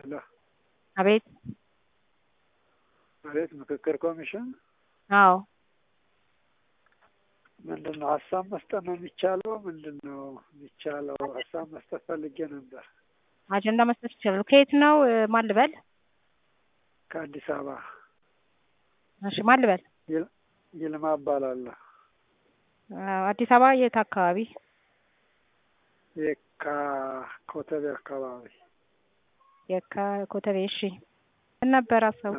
لا አቤት መሬት ምክክር ኮሚሽን አዎ ምንድነው ሀሳብ መስጠት ነው የሚቻለው? ምንድነው የሚቻለው? ሀሳብ መስጠት ፈልጌ ነበር። አጀንዳ መስጠት ይችላል። ከየት ነው ማን ልበል? ከአዲስ አበባ። እሺ ማን ልበል? ይልማ እባላለሁ። አዲስ አበባ የት አካባቢ? የካ ኮተቤ አካባቢ። የካ ኮተቤ። እሺ ምን ነበር ሀሳቡ?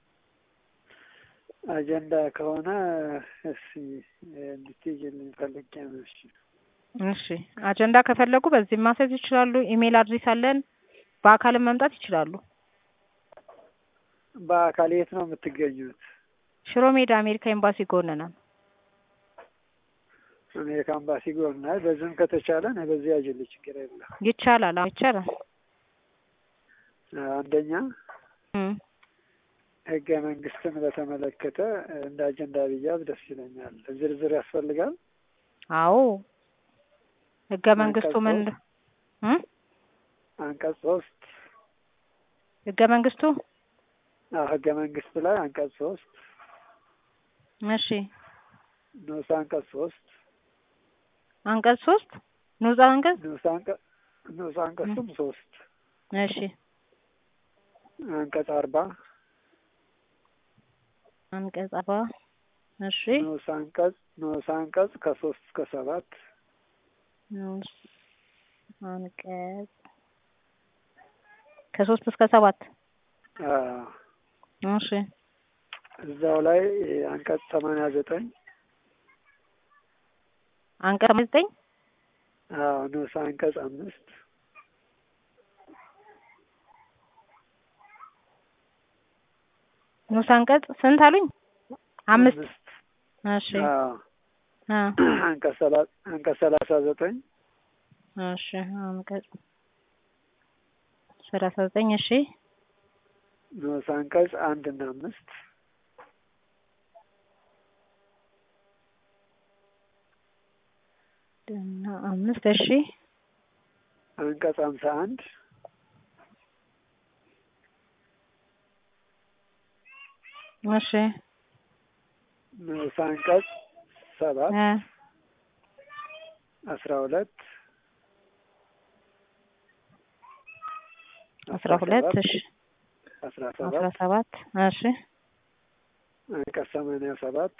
አጀንዳ ከሆነ እሺ እንድትይልኝ ፈልጌ ነው። እሺ አጀንዳ ከፈለጉ በዚህ ማሰብ ይችላሉ። ኢሜል አድሬስ አለን። በአካልም መምጣት ይችላሉ። በአካል የት ነው የምትገኙት? ሽሮ ሜዳ አሜሪካ ኤምባሲ ጎን ነን። አሜሪካ ኤምባሲ ጎን ነው። በዚህም ከተቻለ ነው በዚህ አጀንዳ ችግር የለም። ይቻላል። አዎ ይቻላል። አንደኛ ህገ መንግስትን በተመለከተ እንደ አጀንዳ ብያዝ ደስ ይለኛል። ዝርዝር ያስፈልጋል? አዎ ህገ መንግስቱ ምን አንቀጽ 3 ህገ መንግስቱ ህገ መንግስት ላይ አንቀጽ 3 እሺ ንዑስ አንቀጽ 3 አንቀጽ 3 ንዑስ አንቀጽ 3 እሺ አንቀጽ 40 አንቀጽ 40 እሺ ንዑስ አንቀጽ ከ3 እስከ 7 ንዑስ አንቀጽ ከ3 እስከ 7 እሺ እዛው ላይ አንቀጽ 89 አንቀጽ 89 ንዑስ አንቀጽ 5 ንዑስ አንቀጽ ስንት አሉኝ? 5 እሺ አንቀጽ 39 እሺ አንቀጽ 39 እሺ ንዑስ አንቀጽ 1 እና 5 እና 5 እሺ አንቀጽ 51 እሺ ንዑስ አንቀጽ 7 12 እሺ 17 እሺ አንቀጽ 87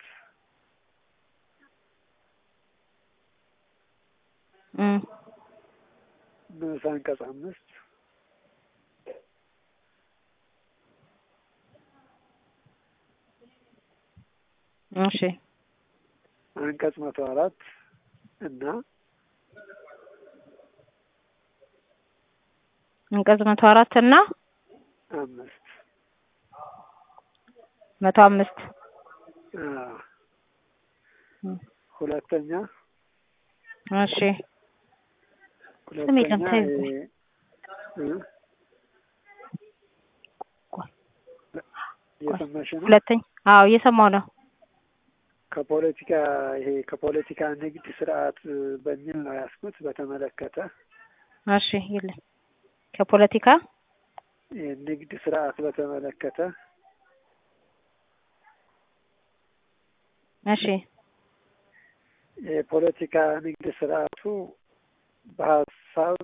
ንዑስ አንቀጽ 5 እሺ አንቀጽ 104 እና አንቀጽ 104 እና 105 ሁለተኛ እሺ ሁለተኛ አዎ እየሰማሁ ነው። ከፖለቲካ ንግድ ስርዓት በሚል ነው ያስኩት። በተመለከተ እሺ ይልኝ ከፖለቲካ ንግድ ስርዓት በተመለከተ እሺ የፖለቲካ ንግድ ስርዓቱ በሀሳብ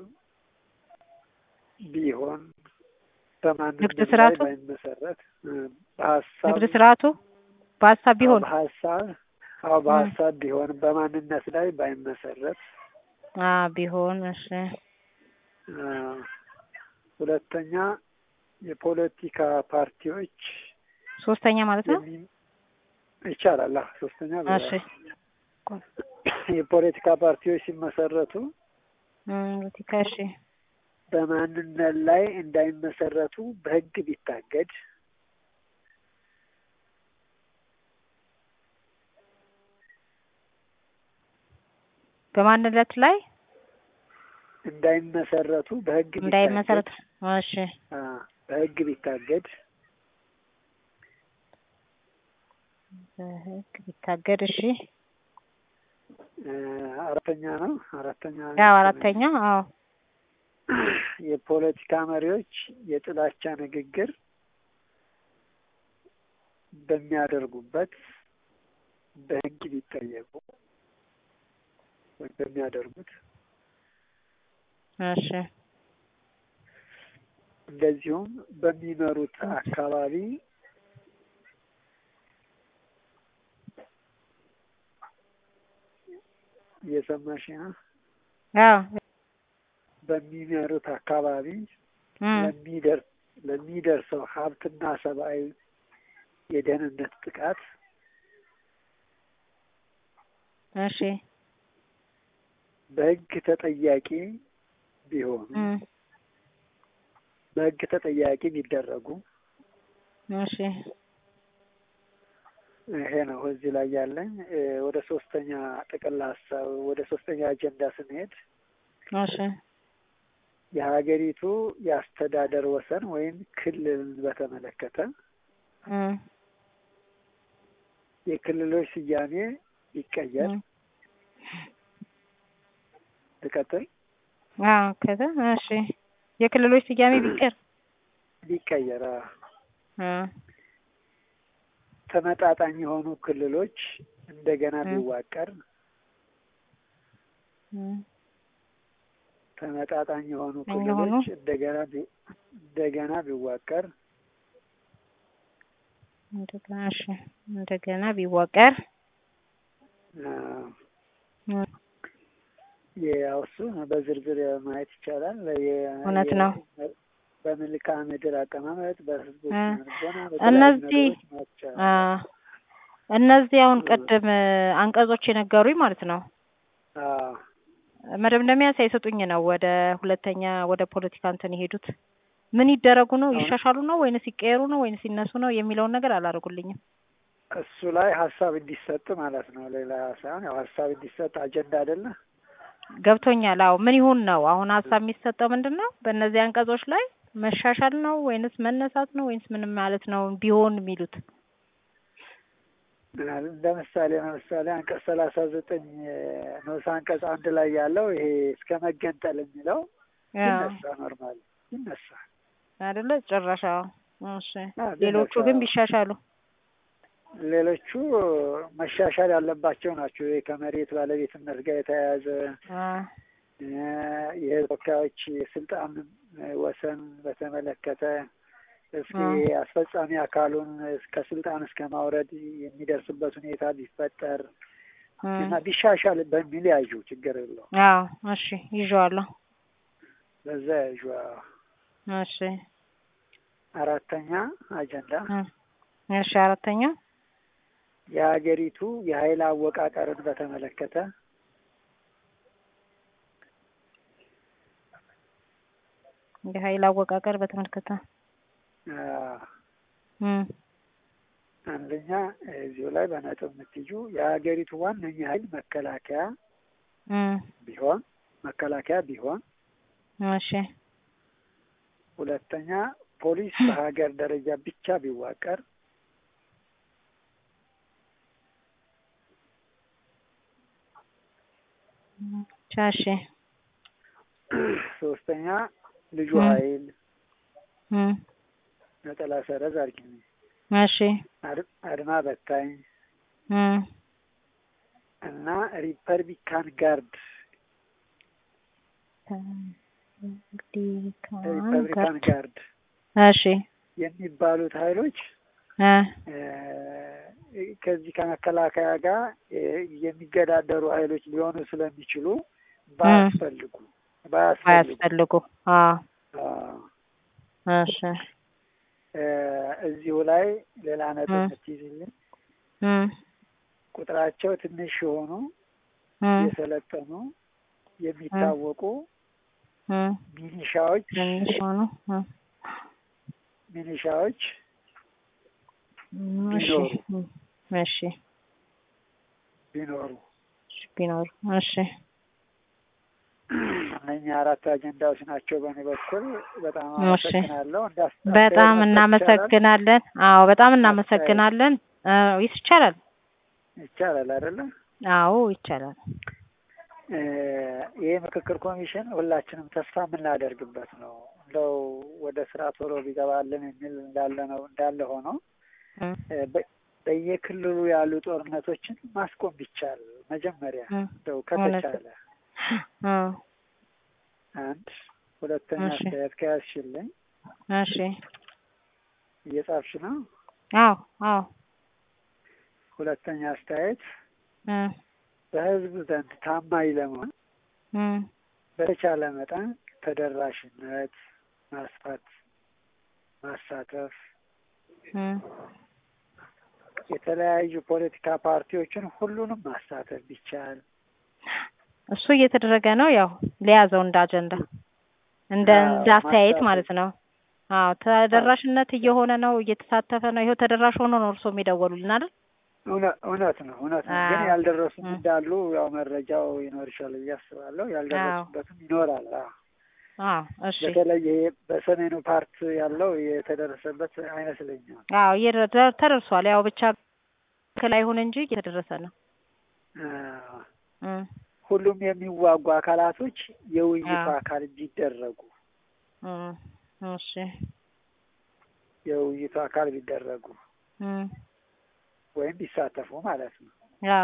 ቢሆን በማንነት ላይ ባይመሰረት ንግድ ስርዓቱ በሀሳብ ቢሆን በሀሳብ ቢሆን በማንነት ላይ ባይመሰረት ቢሆን እሺ ሁለተኛ የፖለቲካ ፓርቲዎች ሶስተኛ ማለት ነው ይቻላል። ሶስተኛ እሺ የፖለቲካ ፓርቲዎች ሲመሰረቱ ፖለቲካ እሺ በማንነት ላይ እንዳይመሰረቱ በሕግ ቢታገድ በማንነት ላይ እንዳይመሰረቱ በሕግ እንዳይመሰረት እሺ በሕግ ቢታገድ እሺ አራተኛ ነው። ያው አራተኛ የፖለቲካ መሪዎች የጥላቻ ንግግር በሚያደርጉበት በሕግ ቢጠየቁ ወይም በሚያደርጉት እሺ እንደዚሁም በሚመሩት አካባቢ እየሰማሽ ነው? አዎ በሚመሩት አካባቢ ለሚደርሰው ሀብትና ሰብአዊ የደህንነት ጥቃት እሺ በሕግ ተጠያቂ ቢሆኑ በሕግ ተጠያቂ ቢደረጉ እሺ ይሄ ነው እዚህ ላይ ያለኝ። ወደ ሶስተኛ ጥቅል ሀሳብ ወደ ሶስተኛ አጀንዳ ስንሄድ እሺ የሀገሪቱ የአስተዳደር ወሰን ወይም ክልልን በተመለከተ የክልሎች ስያሜ ይቀየር። ልቀጥል? ከዛ እሺ የክልሎች ስያሜ ቢቀየር ተመጣጣኝ የሆኑ ክልሎች እንደገና ቢዋቀር ተመጣጣኝ የሆኑ ክልሎች እንደገና ቢዋቀር እንደገና ቢዋቀር ያውሱ በዝርዝር ማየት ይቻላል። እውነት ነው። በመልክዓ ምድር አቀማመጥ፣ በህዝቦች እነዚህ አሁን ቅድም አንቀጾች የነገሩኝ ማለት ነው። መደምደሚያ ሳይሰጡኝ ነው ወደ ሁለተኛ ወደ ፖለቲካ እንትን የሄዱት። ምን ይደረጉ ነው? ይሻሻሉ ነው ወይንስ ይቀየሩ ነው ወይንስ ይነሱ ነው የሚለውን ነገር አላደርጉልኝም። እሱ ላይ ሀሳብ እንዲሰጥ ማለት ነው። ሌላ ሳይሆን ያው ሀሳብ እንዲሰጥ አጀንዳ አይደለ? ገብቶኛል። አዎ ምን ይሁን ነው አሁን ሀሳብ የሚሰጠው ምንድን ነው? በእነዚህ አንቀጾች ላይ መሻሻል ነው ወይንስ መነሳት ነው ወይንስ ምንም ማለት ነው ቢሆን የሚሉት? ለምሳሌ አንቀጽ 39 ንዑስ አንቀጽ 1 ላይ ያለው ይሄ እስከ መገንጠል የሚለው ይነሳ፣ ኖርማል ይነሳ አይደለ? ጭራሽ እሺ። ሌሎቹ ግን ቢሻሻሉ ሌሎቹ መሻሻል ያለባቸው ናቸው። ይሄ ከመሬት ባለቤትነት ጋር የተያያዘ የተወካዮች የስልጣን ወሰን በተመለከተ እስኪ አስፈጻሚ አካሉን ከስልጣን እስከ ማውረድ የሚደርስበት ሁኔታ ቢፈጠር እና ቢሻሻል በሚል ያዡ፣ ችግር የለው። እሺ ይዤዋለሁ። በዛ ያዡ። እሺ አራተኛ አጀንዳ። እሺ አራተኛ የሀገሪቱ የኃይል አወቃቀርን በተመለከተ የኃይል አወቃቀር በተመለከተ አንደኛ እዚሁ ላይ በነጥብ የምትይዙ የሀገሪቱ ዋነኛ ኃይል መከላከያ ቢሆን እሺ። ሁለተኛ ፖሊስ በሀገር ደረጃ ብቻ ቢዋቀር። እሺ። ሶስተኛ ልዩ ኃይል ነጠላ ሰረዝ አድርጊኝ። እሺ። አድማ በታኝ እና ሪፐብሊካን ጋርድ እሺ የሚባሉት ኃይሎች ከዚህ ከመከላከያ ጋር የሚገዳደሩ ኃይሎች ሊሆኑ ስለሚችሉ ባያስፈልጉ እሺ። እዚሁ ላይ ሌላ ነጥብ የምትይዝልኝ ቁጥራቸው ትንሽ የሆኑ የሰለጠኑ የሚታወቁ ሚሊሻዎች ቢኖሩ እሺ። እነኛ አራት አጀንዳዎች ናቸው በእኔ በኩል። በጣም አመሰግናለሁ። በጣም እናመሰግናለን። አዎ በጣም እናመሰግናለን። ይቻላል አይደለ? አዎ ይቻላል። ይሄ ምክክር ኮሚሽን ሁላችንም ተስፋ የምናደርግበት ነው። እንደው ወደ ስራ ቶሎ ቢገባልን የሚል እንዳለ ሆኖ በየክልሉ ያሉ ጦርነቶችን ማስቆም ቢቻል መጀመሪያ እንደው ከተቻለ አንድ ሁለተኛ አስተያየት ከያዝሽልኝ። እሺ እየጻፍሽ ነው? አዎ አዎ። ሁለተኛ አስተያየት በህዝብ ዘንድ ታማኝ ለመሆን በተቻለ መጠን ተደራሽነት ማስፋት፣ ማሳተፍ፣ የተለያዩ ፖለቲካ ፓርቲዎችን ሁሉንም ማሳተፍ ቢቻል። እሱ እየተደረገ ነው። ያው ሊያዘው እንደ አጀንዳ እንደ አስተያየት ማለት ነው። አዎ ተደራሽነት እየሆነ ነው፣ እየተሳተፈ ነው። ይሄው ተደራሽ ሆኖ ነው እርሶ የሚደወሉልን አይደል? እውነት ነው። ግን ያልደረሱም እንዳሉ ያው መረጃው ይኖር ይችላል ብዬ አስባለሁ። ያልደረሱበትም ይኖራል። እሺ። በተለይ በሰሜኑ ፓርት ያለው የተደረሰበት አይመስለኝም። ተደርሷል። ያው ብቻ ከላይ ሆነ እንጂ እየተደረሰ ነው። ሁሉም የሚዋጉ አካላቶች የውይይቱ አካል እንዲደረጉ እሺ፣ የውይይቱ አካል ቢደረጉ ወይም ቢሳተፉ ማለት ነው።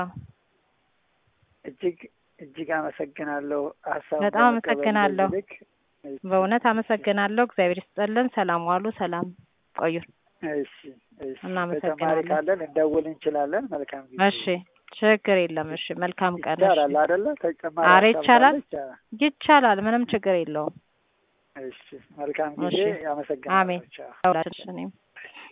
እጅግ አመሰግናለሁ። በጣም አመሰግናለሁ። በእውነት አመሰግናለሁ። እግዚአብሔር ይስጥልን። ሰላም ዋሉ። ሰላም ቆዩ። እሺ። ተጨማሪ ካለን እንደውል እንችላለን። መልካም ጊዜ። እሺ፣ ችግር የለም። እሺ፣ መልካም ቀን። ይቻላል አይደለ? ተጨማሪ ይቻላል። ምንም ችግር የለውም። እሺ፣ መልካም ጊዜ። አመሰግናለሁ። አሜን።